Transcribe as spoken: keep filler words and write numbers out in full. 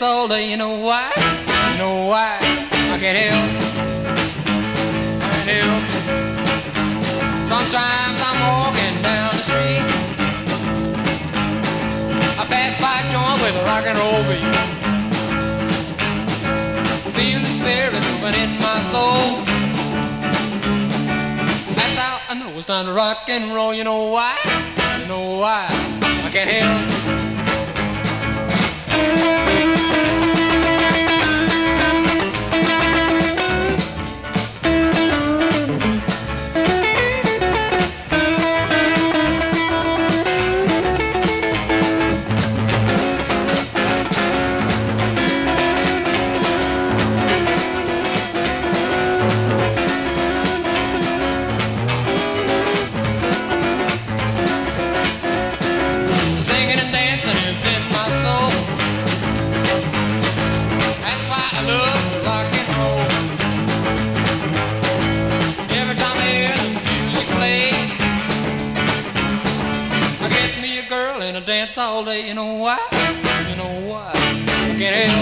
all day. You know why? You know why? I can't help. I can't help. Sometimes I'm walking down the street. I pass by a joint with a rock and roll beat. Feel the spirit moving in my soul. That's how I know it's time to rock and roll. You know why? You know why? I can't help. Dance all day, you know why? You know why? I can't help.